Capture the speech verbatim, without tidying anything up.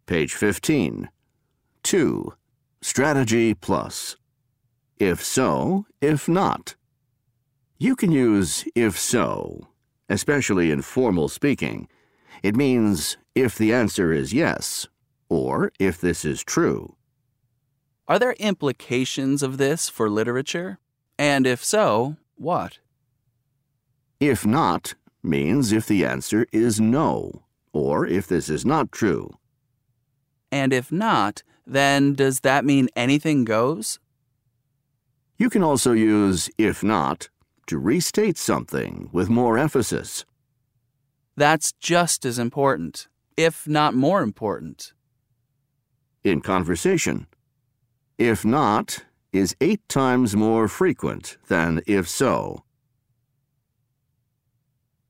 Page fifteen. two. Strategy plus. If so, if not. You can use if so, especially in formal speaking. It means if the answer is yes, or if this is true. Are there implications of this for literature? And if so, what? If not means if the answer is no, or if this is not true. And if not, then does that mean anything goes? You can also use if not to restate something with more emphasis. That's just as important, if not more important. In conversation, if not is eight times more frequent than if so.